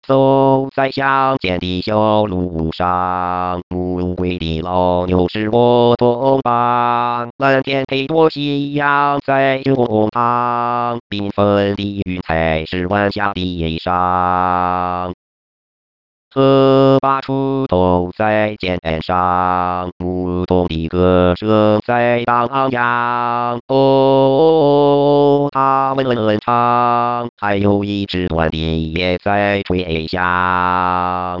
走在乡间的小路上，乌龟的老牛是我同伴。蓝天配朵夕阳在胸膛，缤纷的云彩是晚霞的衣裳。河马出头在肩上，牧童的歌声在荡漾。哦，他们唱，还有一支短笛也在吹响。